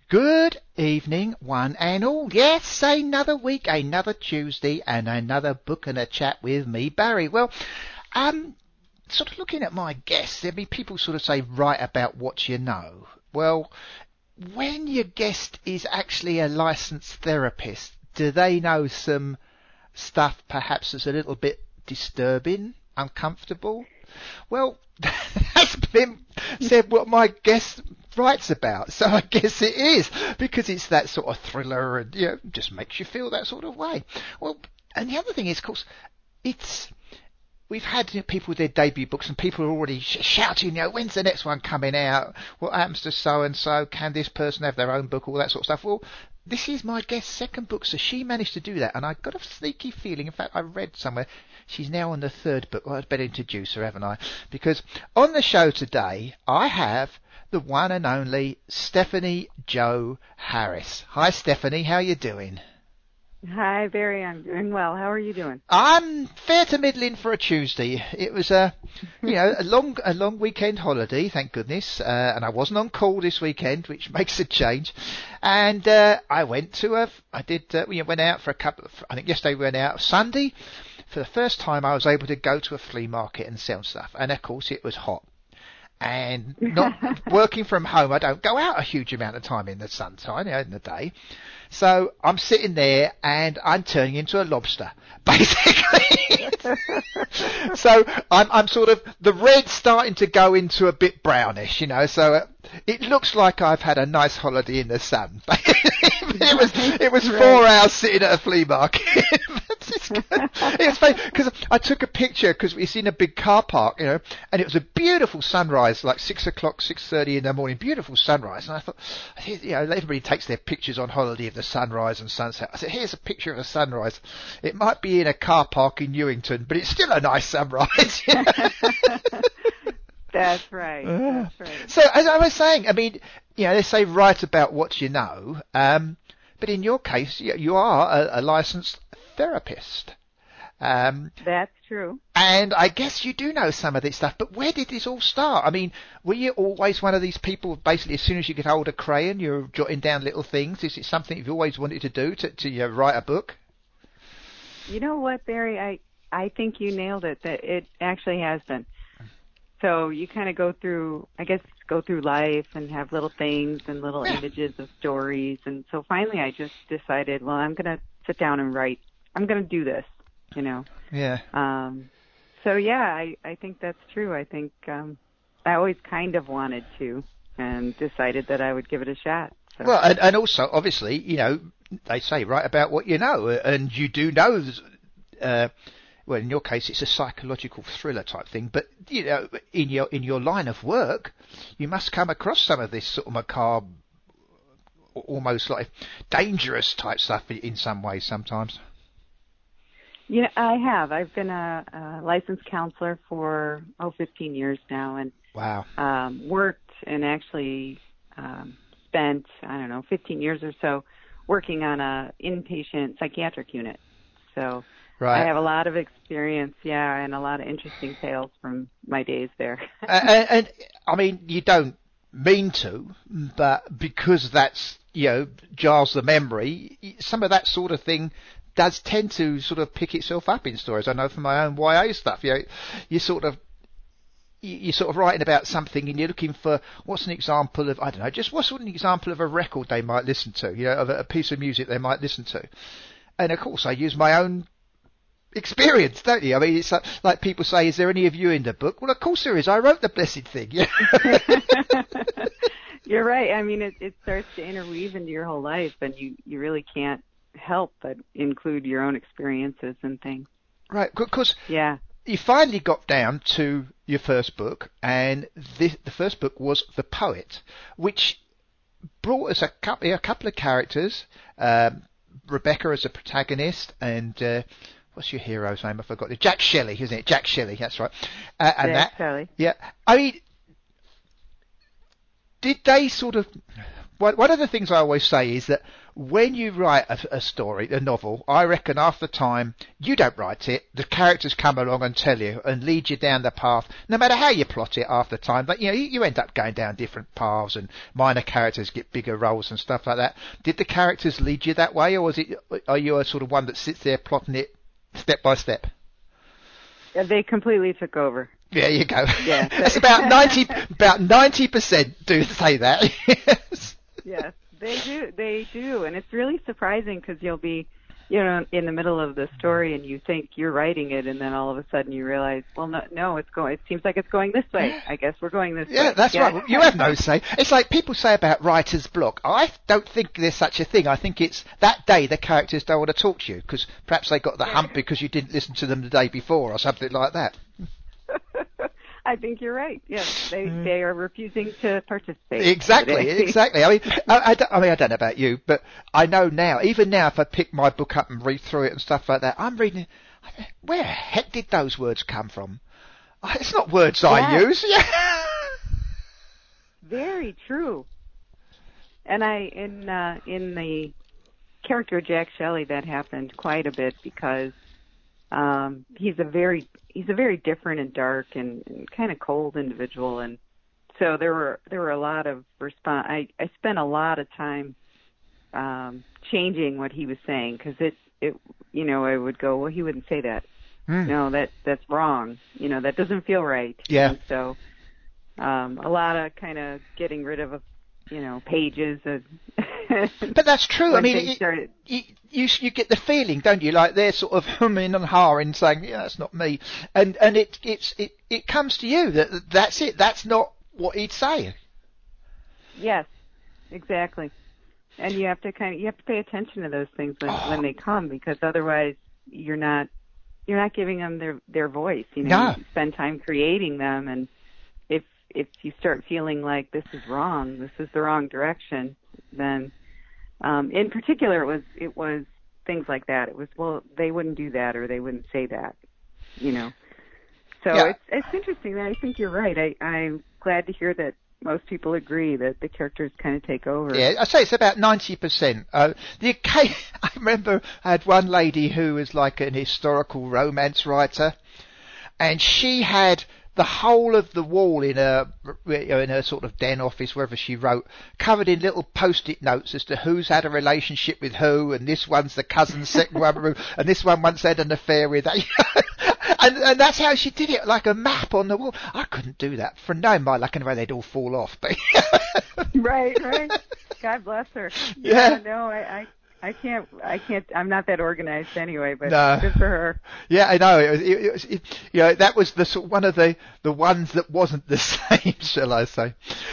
Good evening, one and all. Yes, another week, another Tuesday, and another book and a chat with me, Barry. Well, sort of looking at my guests, people sort of say, write about what you know. Well, when your guest is actually a licensed therapist, do they know some stuff perhaps that's a little bit disturbing, uncomfortable? Well, that's been said what my guest writes about, so I guess it is, because it's that sort of thriller and, just makes you feel that sort of way. Well, and the other thing is, of course, we've had people with their debut books and people are already shouting, when's the next one coming out? What happens to so-and-so? Can this person have their own book? All that sort of stuff. Well, this is my guest's second book, so she managed to do that, and I got a sneaky feeling, in fact, I read somewhere, she's now on the third book. Well, I'd better introduce her, haven't I? Because on the show today, I have the one and only Stephanie Jo Harris. Hi, Stephanie. How you doing? Hi, Barry. I'm doing well. How are you doing? I'm fair to middling for a Tuesday. It was a long weekend holiday, thank goodness, and I wasn't on call this weekend, which makes a change. And I went to we went out for a couple of, I think yesterday we went out. Sunday, for the first time, I was able to go to a flea market and sell stuff, and of course it was hot. And not working from home, I don't go out a huge amount of time in the sunshine, in the day. So I'm sitting there and I'm turning into a lobster, basically. So I'm sort of, the red's starting to go into a bit brownish, so it looks like I've had a nice holiday in the sun. It was 4 hours sitting at a flea market. It's funny because I took a picture because it's in a big car park, and it was a beautiful sunrise, like 6:30 in the morning, beautiful sunrise. And I thought, everybody takes their pictures on holiday of the sunrise and sunset. I said, here's a picture of a sunrise. It might be in a car park in Newington, but it's still a nice sunrise. That's right. That's right. So as I was saying, they say write about what you know, but in your case, you are a licensed therapist. That's true. And I guess you do know some of this stuff, but where did this all start? Were you always one of these people, basically, as soon as you get hold of crayon, you're jotting down little things? Is it something you've always wanted to do, to write a book? You know what, Barry? I think you nailed it, that it actually has been. So you kind of go through life and have little things and little images of stories. And so finally I just decided, well, I'm going to sit down and write. I'm going to do this, Yeah. I think that's true. I think I always kind of wanted to and decided that I would give it a shot. So. Well, and also, obviously, they say write about what you know, and you do know. Well, in your case, it's a psychological thriller type thing. But in your line of work, you must come across some of this sort of macabre, almost like dangerous type stuff in some ways sometimes. Yeah, I have. I've been a licensed counselor for 15 years now, and wow, worked and actually spent 15 years or so working on a inpatient psychiatric unit. So. Right. I have a lot of experience, and a lot of interesting tales from my days there. and you don't mean to, but because that's, jars the memory, some of that sort of thing does tend to sort of pick itself up in stories. I know from my own YA stuff, you're sort of writing about something and you're looking for what's an example of, what's an example of a record they might listen to, of a piece of music they might listen to. And of course I use my own experience, don't you? It's like people say, is there any of you in the book? Well, of course there is. I wrote the blessed thing. You're right. It starts to interweave into your whole life, and you really can't help but include your own experiences and things. Right, because you finally got down to your first book, and the first book was The Poet, which brought us a couple of characters, Rebecca as a protagonist, and what's your hero's name? I forgot. Jack Shelley, isn't it? Jack Shelley, that's right. Jack Shelley. Yeah. Did they sort of, one of the things I always say is that when you write a story, a novel, I reckon half the time you don't write it, the characters come along and tell you and lead you down the path. No matter how you plot it half the time, but you end up going down different paths and minor characters get bigger roles and stuff like that. Did the characters lead you that way, or are you a sort of one that sits there plotting it step by step? Yeah, they completely took over. There you go. Yeah. That's about 90% do say that. Yes. Yes, they do, and it's really surprising because you'll be, in the middle of the story and you think you're writing it, and then all of a sudden you realize, well, no, it seems like it's going this way. I guess we're going this way. Yeah, that's right. You have no say. It's like people say about writer's block. I don't think there's such a thing. I think it's that day the characters don't want to talk to you because perhaps they got the hump because you didn't listen to them the day before or something like that. I think you're right. Yes, they are refusing to participate. Exactly. I mean, I don't know about you, but I know now, even now, if I pick my book up and read through it and stuff like that, I'm reading. Where the heck did those words come from? It's not words I use. Yeah. Very true. And in the character Jack Shelley, that happened quite a bit because he's a very different and dark and kind of cold individual, and so there were a lot of I spent a lot of time changing what he was saying because I would go, well, he wouldn't say that. No, that's wrong. That doesn't feel right. Yeah. And so a lot of kind of getting rid of pages of. But that's true. I mean, you get the feeling, don't you? Like they're sort of humming and hawing, saying, "Yeah, that's not me," and it comes to you that's it. That's not what he'd say. Yes, exactly. And you have to pay attention to those things when they come, because otherwise you're not giving them their voice. No. You spend time creating them, and if you start feeling like this is wrong, this is the wrong direction, then in particular it was things like that. It was, well, they wouldn't do that or they wouldn't say that, So yeah. it's interesting. I think you're right. I'm glad to hear that most people agree that the characters kind of take over. Yeah, I say it's about 90%. I remember I had one lady who was like an historical romance writer, and she had the whole of the wall in her sort of den office, wherever she wrote, covered in little post-it notes as to who's had a relationship with who, and this one's the cousin's second one, and this one once had an affair with that. And that's how she did it, like a map on the wall. I couldn't do that. For knowing my luck, anyway, they'd all fall off. But Right. God bless her. Yeah. No, I can't. I'm not that organized anyway, but no. Good for her. Yeah, I know. That was one of the ones that wasn't the same, shall I say?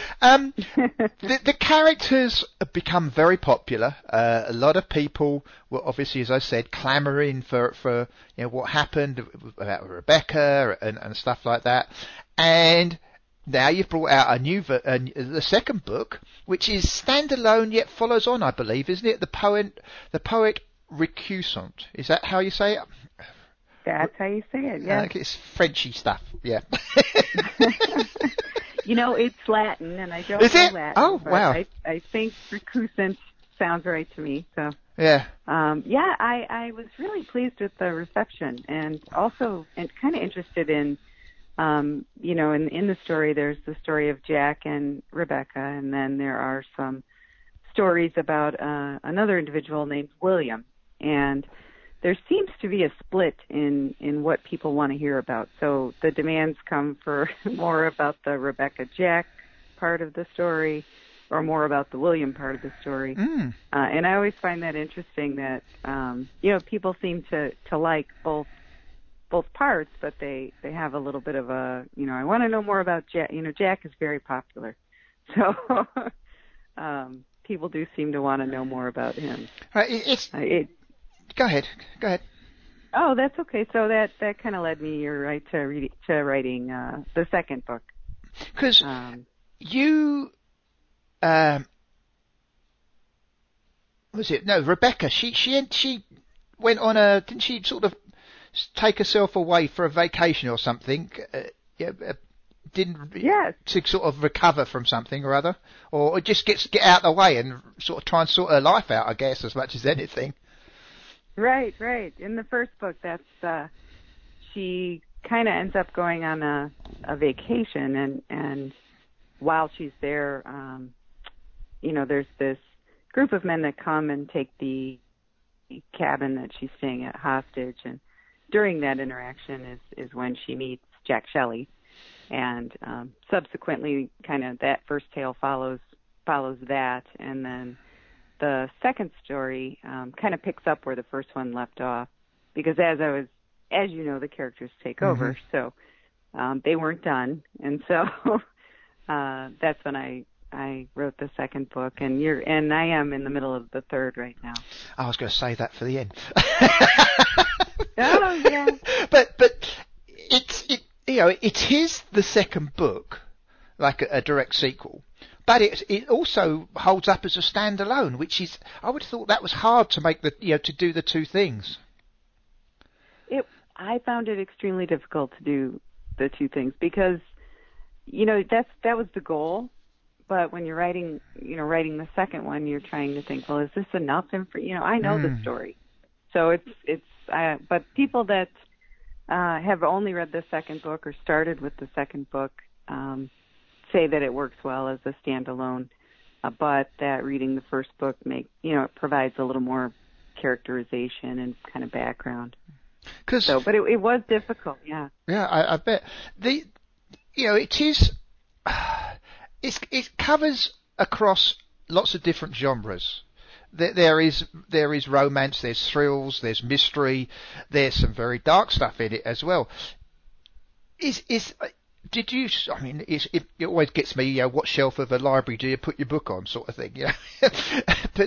The characters have become very popular. A lot of people were obviously, as I said, clamouring for what happened about Rebecca and stuff like that. And now you've brought out the second book, which is standalone yet follows on, I believe, isn't it? The poet recusant. Is that how you say it? That's how you say it. Yeah. It's Frenchy stuff. Yeah. It's Latin, and I don't know Latin. Oh, wow. I think recusant sounds right to me. So. Yeah. I was really pleased with the reception, and also kind of interested in. In the story, there's the story of Jack and Rebecca, and then there are some stories about another individual named William. And there seems to be a split in what people want to hear about. So the demands come for more about the Rebecca Jack part of the story, or more about the William part of the story. And I always find that interesting that people seem to like both parts, but they have a little bit of a, I want to know more about Jack. Jack is very popular. So people do seem to want to know more about him. Go ahead. Oh, that's okay. So that kind of led me, you're right, to writing the second book. Because Rebecca, she went on didn't she sort of take herself away for a vacation or something? didn't Yes. to sort of recover from something or other, or just get out of the way and sort of try and sort her life out, I guess, as much as anything. Right. In the first book, she kind of ends up going on a vacation, and while she's there, there's this group of men that come and take the cabin that she's staying at hostage, and during that interaction is when she meets Jack Shelley, and subsequently, kind of that first tale follows that, and then the second story kind of picks up where the first one left off, because as you know, the characters take over, so they weren't done, and so that's when I wrote the second book, and I am in the middle of the third right now. I was going to say that for the end. Oh yeah. But it is the second book, like a direct sequel, but it also holds up as a standalone, which is, I would have thought that was hard to make to do the two things. I found it extremely difficult to do the two things because, that was the goal. But when you're writing the second one, you're trying to think, well, is this enough? I know the story. So but people that have only read the second book or started with the second book say that it works well as a standalone, but that reading the first book it provides a little more characterization and kind of background. But it was difficult, yeah. Yeah, I bet. It is. It covers across lots of different genres. There is romance, there's thrills, there's mystery, there's some very dark stuff in it as well. Did you? I mean, it always gets me. What shelf of a library do you put your book on, sort of thing. But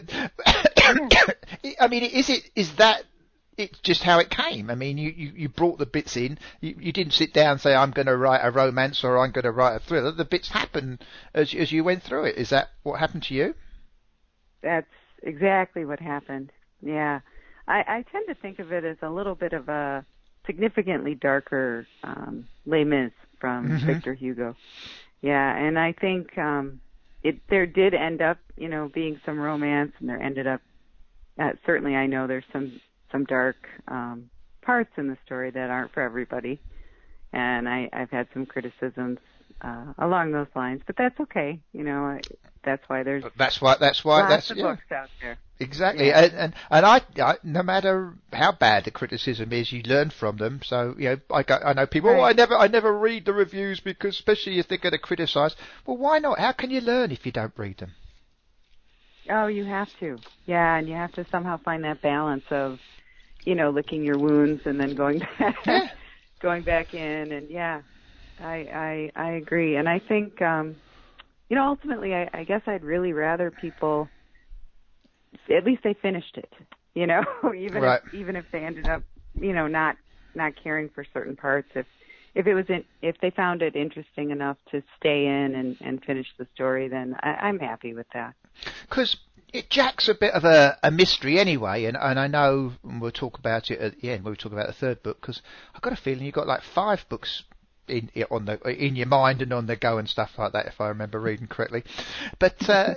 I mean, is that? It's just how it came. I mean, you brought the bits in. You didn't sit down and say, I'm going to write a romance or I'm going to write a thriller. The bits happen as you went through it. Is that what happened to you? That's exactly what happened. Yeah. I tend to think of it as a little bit of a significantly darker Les Mis from Victor Hugo. Yeah, and I think there did end up, being some romance, and there ended up, certainly I know there's some dark parts in the story that aren't for everybody, and I've had some criticisms along those lines, but that's okay. That's why there's lots of books out there. Exactly, yeah. and I no matter how bad the criticism is, you learn from them. So I know people. Right. I never read the reviews because, especially if they're going to criticise. Well, why not? How can you learn if you don't read them? Oh, you have to. Yeah, and you have to somehow find that balance of, licking your wounds and then going back in, and I agree. And I think, ultimately, I guess I'd really rather people, at least they finished it, even if they ended up, not caring for certain parts. If they found it interesting enough to stay in and finish the story, then I'm happy with that. Because Jack's a bit of a mystery anyway, and I know we'll talk about it at the end when we talk about the third book, because I've got a feeling you've got like 5 books in your mind and on the go and stuff like that, if I remember reading correctly. But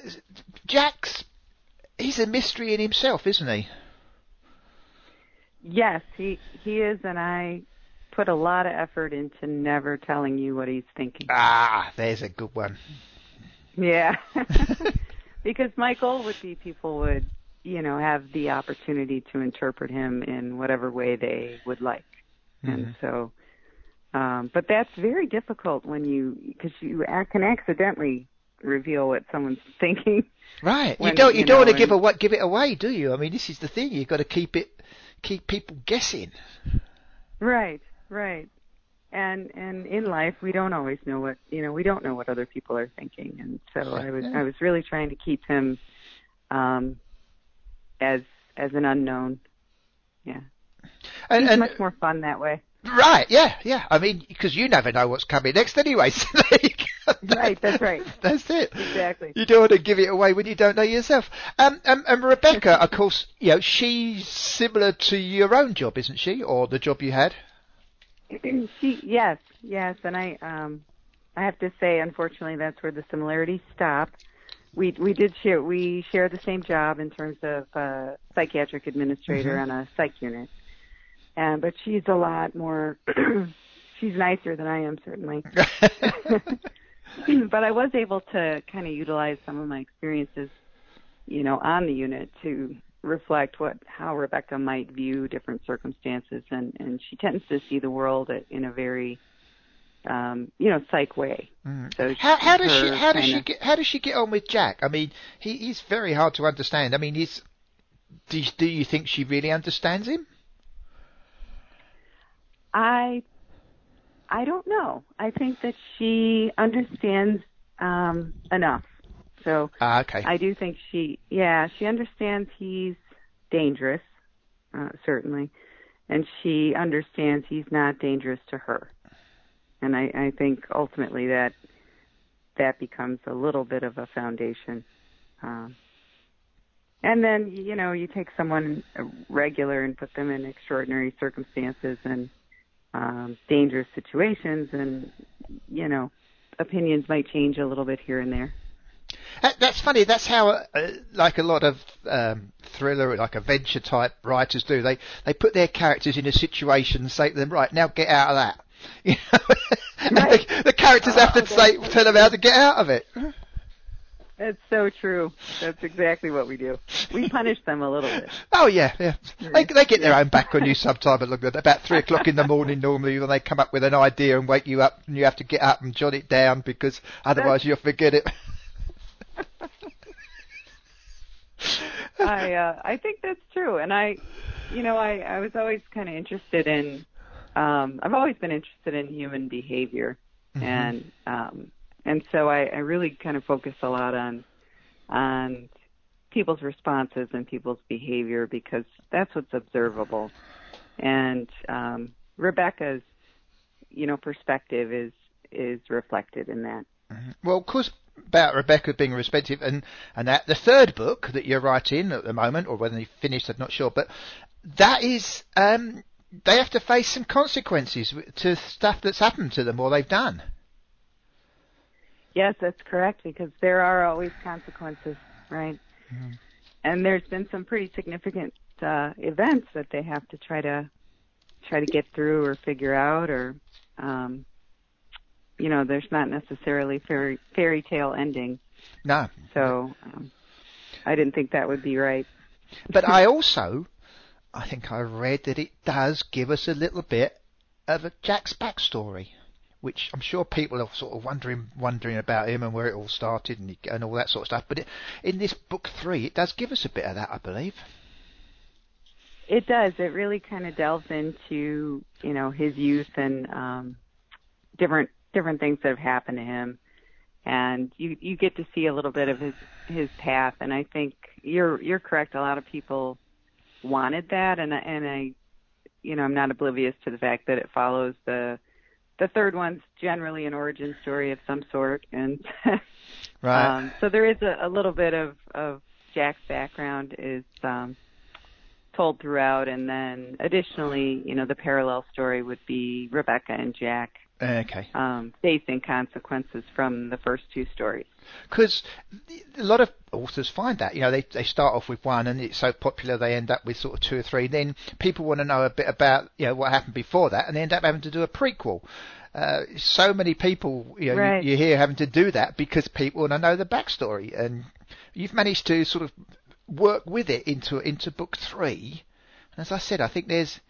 he's a mystery in himself, isn't he? Yes, he is, and I put a lot of effort into never telling you what he's thinking. Ah, there's a good one. Yeah. Because my goal would be people would, have the opportunity to interpret him in whatever way they would like. And so, but that's very difficult because you can accidentally reveal what someone's thinking. Right. You don't want to give it away, do you? I mean, this is the thing. You've got to keep people guessing. Right. And in life, we don't always know we don't know what other people are thinking. And so I was really trying to keep him as an unknown. Yeah. And it's much more fun that way. Right, yeah. I mean, because you never know what's coming next anyway. So right, that's right. That's it. Exactly. You don't want to give it away when you don't know yourself. And Rebecca, of course, she's similar to your own job, isn't she? Or the job you had? Yes, and I have to say, unfortunately, that's where the similarities stop. We share the same job in terms of psychiatric administrator on a psych unit, but she's a lot more. She's nicer than I am, certainly. But I was able to kind of utilize some of my experiences, on the unit to reflect how Rebecca might view different circumstances, and she tends to see the world in a very psych way. So how does she get on with Jack? I mean, he's very hard to understand. I mean, do you think she really understands him? I don't know. I think that she understands enough. So okay. I do think she understands he's dangerous, certainly, and she understands he's not dangerous to her. And I think ultimately that becomes a little bit of a foundation. And then, you take someone regular and put them in extraordinary circumstances and dangerous situations, and, opinions might change a little bit here and there. That's funny. That's how, like a lot of thriller, like adventure type writers do. They put their characters in a situation and say to them, right, now get out of that. Right. The characters have to tell them how to get out of it. That's so true. That's exactly what we do. We punish them a little bit. Oh yeah. They get their own back on you sometime. About 3 o'clock in the morning normally, when they come up with an idea and wake you up, and you have to get up and jot it down because otherwise you'll forget it. I think that's true, and I was always kind of interested in. I've always been interested in human behavior, and so I really kind of focus a lot on people's responses and people's behavior, because that's what's observable. And Rebecca's, perspective is reflected in that. Well, of course, about Rebecca being respected, and that the third book that you're writing at the moment, or when they finished, I'm not sure, but that is, they have to face some consequences to stuff that's happened to them or they've done. Yes, that's correct, because there are always consequences, right? Mm-hmm. And there's been some pretty significant events that they have to try to get through or figure out, or there's not necessarily fairy tale ending. No. So I didn't think that would be right. But I think I read that it does give us a little bit of a Jack's backstory, which I'm sure people are sort of wondering about him and where it all started and all that sort of stuff. But in this book 3, it does give us a bit of that, I believe. It does. It really kind of delves into, his youth and different things that have happened to him, and you get to see a little bit of his path. And I think you're correct. A lot of people wanted that, and I I'm not oblivious to the fact that it follows the third one's generally an origin story of some sort, and right. So there is a little bit of Jack's background is told throughout, and then additionally, the parallel story would be Rebecca and Jack. Okay. Facing consequences from the first 2 stories. Because a lot of authors find that, they start off with one and it's so popular they end up with sort of 2 or 3. Then people want to know a bit about, what happened before that, and they end up having to do a prequel. So many people, right. you hear having to do that because people want to know the backstory, and you've managed to sort of work with it into book 3. And as I said, I think there's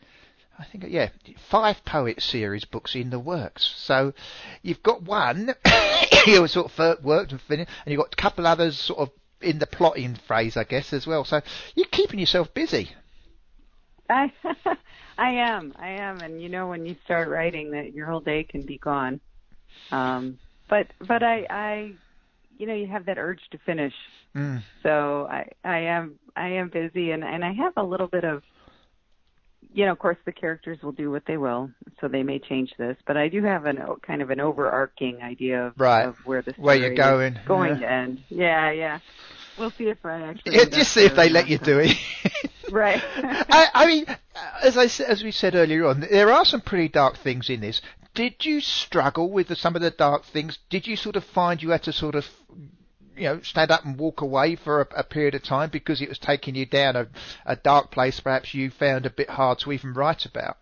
5 poet series books in the works. So you've got one you sort of worked and finished, and you've got a couple others sort of in the plotting phase, I guess, as well. So you're keeping yourself busy. I am, and when you start writing, that your whole day can be gone. But I you have that urge to finish. So I am busy, and I have a little bit of. Of course, the characters will do what they will, so they may change this. But I do have kind of an overarching idea of where the story where you're going to end. Yeah. We'll see if I actually. Just see if they let you do it. Right. I mean, as we said earlier on, there are some pretty dark things in this. Did you struggle with some of the dark things? Did you sort of find you had to sort of, stand up and walk away for a period of time because it was taking you down a dark place perhaps you found a bit hard to even write about?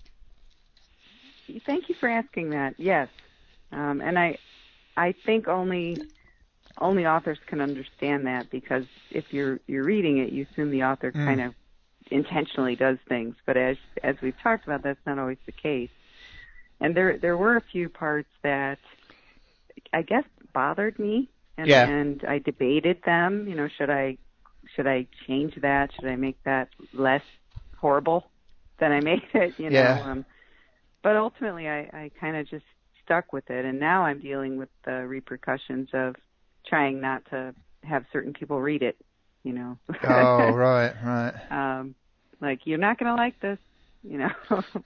Thank you for asking that. Yes. And I think only authors can understand that, because if you're reading it, you assume the author kind of intentionally does things. But as we've talked about, that's not always the case. And there were a few parts that I guess bothered me, and I debated them. Should I change that? Should I make that less horrible than I made it? But ultimately, I kind of just stuck with it, and now I'm dealing with the repercussions of trying not to have certain people read it. Oh, right. Like, you're not going to like this, Yeah.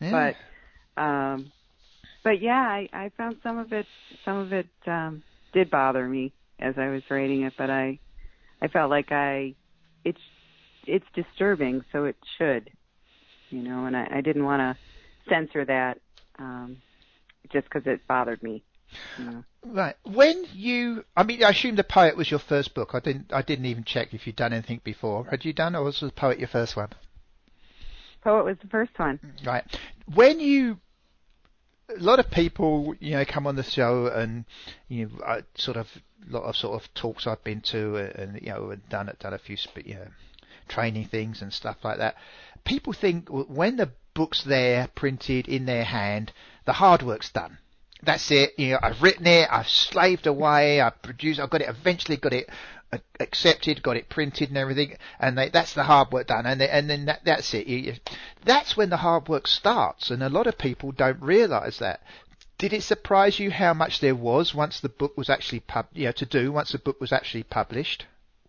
But yeah, I found some of it did bother me as I was writing it, but I felt like it's disturbing, so it should, and I didn't want to censor that just because it bothered me. Right. I assume The Poet was your first book. I didn't even check if you'd done anything before. Had you done, or was The Poet your first one? Poet was the first one. Right. A lot of people, come on the show, and a lot of sort of talks I've been to, and and done a few training things and stuff like that. People think when the book's there, printed in their hand, the hard work's done. That's it. I've written it, I've slaved away, I've produced, I've got it, eventually got it accepted, got it printed and everything, and that's the hard work done, and then that's it. That's when the hard work starts, and a lot of people don't realise that. Did it surprise you how much there was once the book was actually once the book was actually published?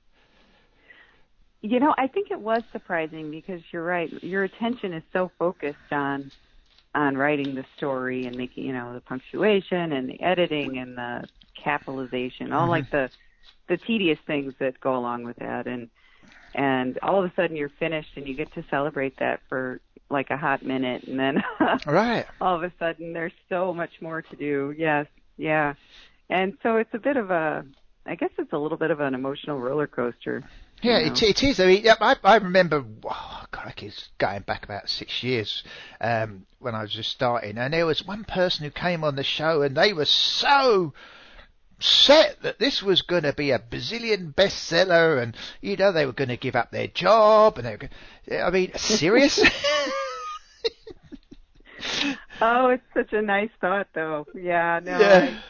I think it was surprising, because you're right. Your attention is so focused on writing the story and making, the punctuation and the editing and the capitalization, all like the tedious things that go along with that. And all of a sudden you're finished, and you get to celebrate that for like a hot minute. And then right. all of a sudden there's so much more to do. Yes. Yeah. And so it's a little bit of an emotional roller coaster. Yeah, it is. I mean, I remember, it's going back about 6 years, when I was just starting, and there was one person who came on the show, and they were so set that this was going to be a bazillion bestseller, and they were going to give up their job, and serious? Oh, it's such a nice thought, though. Yeah, no,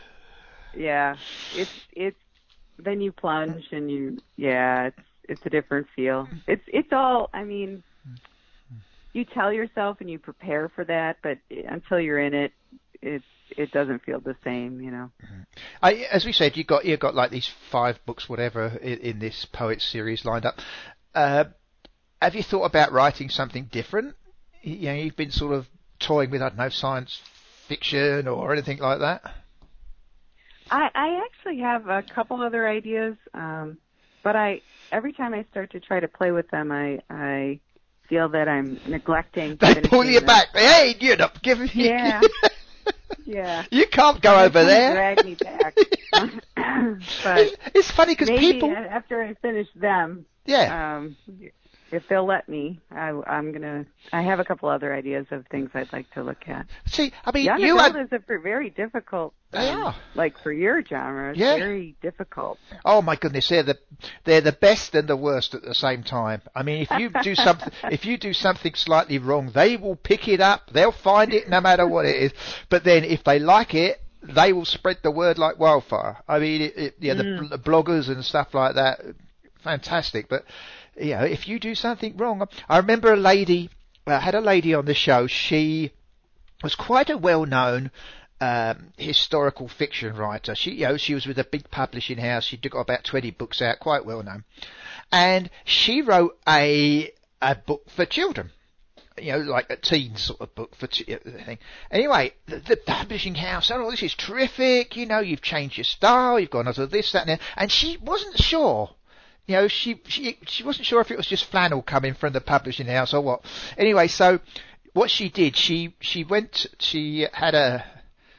it's then you plunge, and it's a different feel. It's all, you tell yourself and you prepare for that, but until you're in it, it doesn't feel the same, As we said, you got like these 5 books, whatever, in this Poet series lined up. Have you thought about writing something different? You've been sort of toying with, I don't know, science fiction or anything like that? I actually have a couple other ideas, but every time I start to try to play with them, I feel that I'm neglecting. They pull you back. Hey, you're not giving me. Yeah. Yeah. You can't go over there. Drag me back. But it's funny because people. After I finish them, if they'll let me, I have a couple other ideas of things I'd like to look at. See, young adult is a very difficult. They are. Like for your genre, it's very difficult. Oh my goodness, they're the best and the worst at the same time. If you do something slightly wrong, they will pick it up. They'll find it no matter what it is. But then if they like it, they will spread the word like wildfire. The bloggers and stuff like that, fantastic. But if you do something wrong, I remember I had a lady on the show. She was quite a well-known historical fiction writer. She was with a big publishing house. She'd got about 20 books out, quite well known, and she wrote a book for children. Like a teen sort of book for thing. Anyway, the publishing house said, "Oh, this is terrific. You've changed your style. You've gone onto this, that, and that." And she wasn't sure. She wasn't sure if it was just flannel coming from the publishing house or what. Anyway, so what she did, she had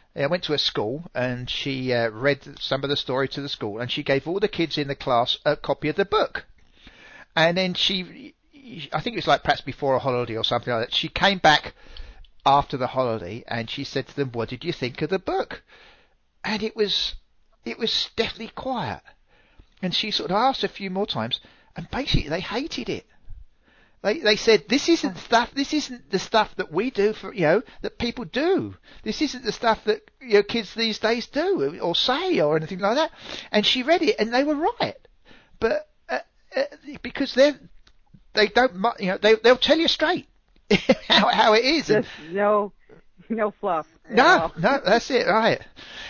I went to a school and she read some of the story to the school, and she gave all the kids in the class a copy of the book. And then I think it was like perhaps before a holiday or something like that, she came back after the holiday and she said to them, what did you think of the book? And it was deathly quiet. And she sort of asked a few more times, and basically they hated it. They said, this isn't the stuff that we do for, that people do. This isn't the stuff that, kids these days do or say or anything like that. And she read it and they were right. But, because they don't, they'll tell you straight how it is. Just no fluff. No, that's it, right.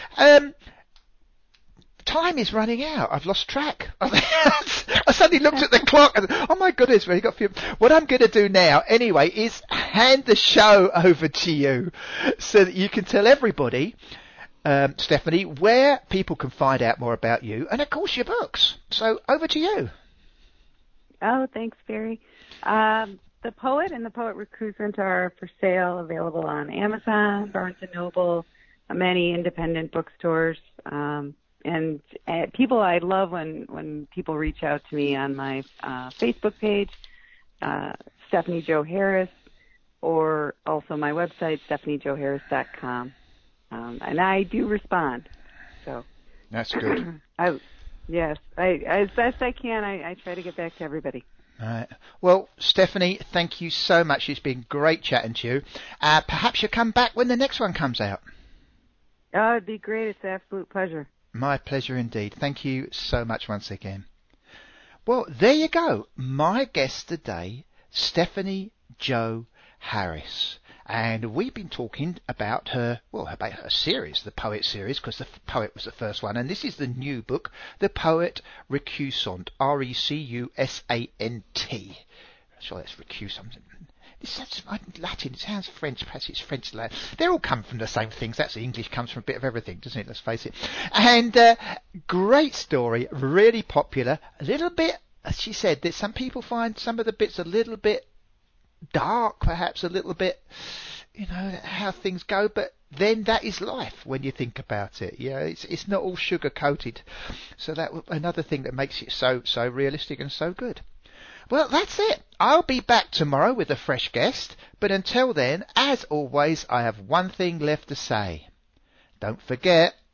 Time is running out. I've lost track. I suddenly looked at the clock and, oh my goodness, really got a few. What I'm going to do now, anyway, is hand the show over to you so that you can tell everybody, Stephanie, where people can find out more about you and, of course, your books. So over to you. Oh, thanks, Barry. The Poet and the Poet Recruitment are for sale, available on Amazon, Barnes & Noble, many independent bookstores. And people, I love when people reach out to me on my Facebook page, Stephanie Jo Harris, or also my website, stephaniejoharris.com. And I do respond. So that's good. Yes, as best I can, I try to get back to everybody. All right. Well, Stephanie, thank you so much. It's been great chatting to you. Perhaps you'll come back when the next one comes out. Oh, it'd be great. It's an absolute pleasure. My pleasure indeed. Thank you so much once again. Well, there you go. My guest today, Stephanie Jo Harris. And we've been talking about her series, the Poet series, because the Poet was the first one. And this is the new book, The Poet Recusant, Recusant. Sure, that's recusant. That's Latin. It sounds French. Perhaps it's French. They all come from the same things. That's the English comes from a bit of everything, doesn't it? Let's face it. And great story, really popular. A little bit, as she said, that some people find some of the bits a little bit dark, perhaps a little bit, how things go. But then that is life when you think about it. It's not all sugar coated. So that another thing that makes it so realistic and so good. Well, that's it. I'll be back tomorrow with a fresh guest, but until then, as always, I have one thing left to say. Don't forget,